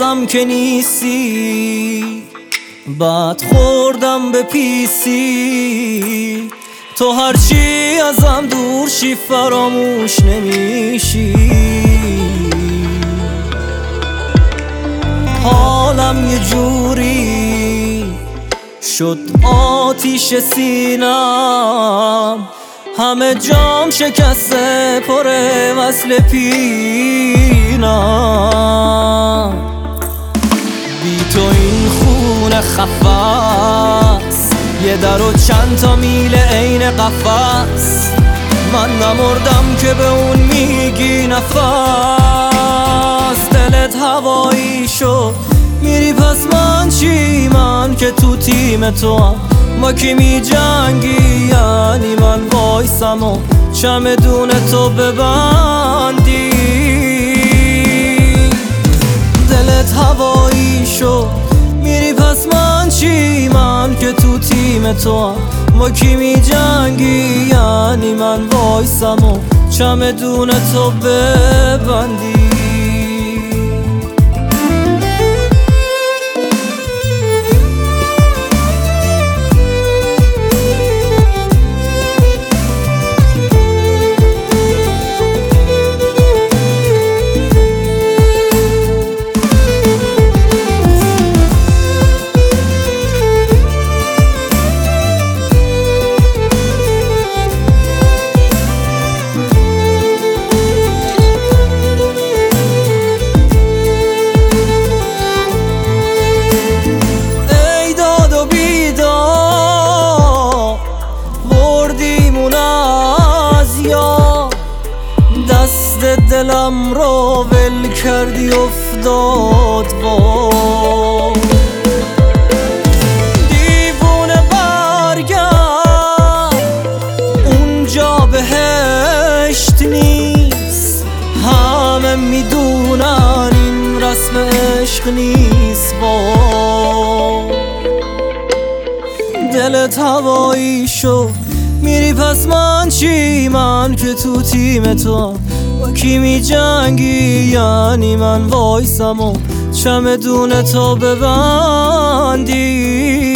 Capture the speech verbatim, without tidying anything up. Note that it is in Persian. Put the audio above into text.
بازم که نیستی، بعد خوردم به پیسی. تو هرچی ازم دور شی فراموش نمیشی. حالم یه جوری شد آتیش سینم، همه جام شکسته پر وصل پینم. بی تو این خونه خفاست، یه در و چند تا میل عین قفس. من نمردم که به اون میگی نفس. دلت هوایی شد میری پس من چی؟ من که تو تیم تو هم ما کی می جنگی؟ یعنی من وایسم و چمدون تو ببندی. دلت هوایی شد میری پس من چی؟ من که تو تیم تو هم ما کی می جنگی؟ یعنی من وایسم و چمدون تو ببندی. دلم رو ول کردی افتاد با دیوونه. برگرد اونجا بهشت نیست، همه میدونن این رسم عشق نیست. با دلت هوایی شد میری پس من چی؟ من که تو تیم تو با کی می جنگی؟ یعنی من وایسم و چمدون تو ببندی.